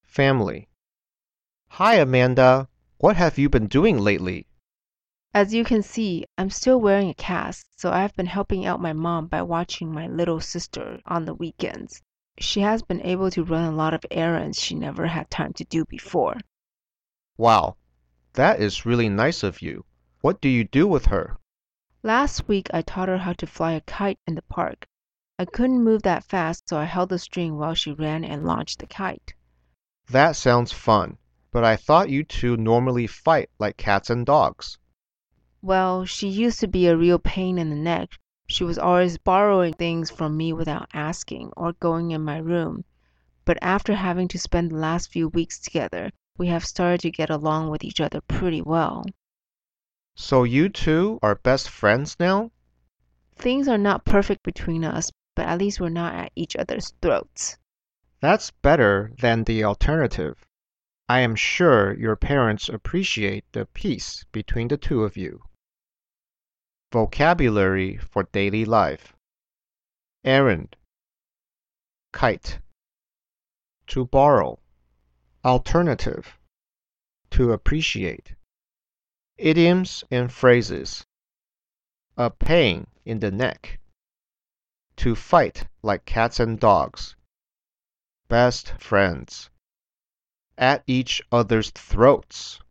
Family. Hi, Amanda. What have you been doing lately? As you can see, I'm still wearing a cast, so I've been helping out my mom by watching my little sister on the weekends. She has been able to run a lot of errands she never had time to do before. Wow, that is really nice of you. What do you do with her? Last week, I taught her how to fly a kite in the park. I couldn't move that fast, so I held the string while she ran and launched the kite. That sounds fun, but I thought you two normally fight like cats and dogs. Well, she used to be a real pain in the neck. She was always borrowing things from me without asking or going in my room. But after having to spend the last few weeks together, we have started to get along with each other pretty well. So you two are best friends now? Things are not perfect between us, but at least we're not at each other's throats. That's better than the alternative. I am sure your parents appreciate the peace between the two of you. Vocabulary for daily life. Errand, kite, to borrow, alternative, to appreciate. Idioms and phrases. A pain in the neck. To fight like cats and dogs. Best friends. At each other's throats.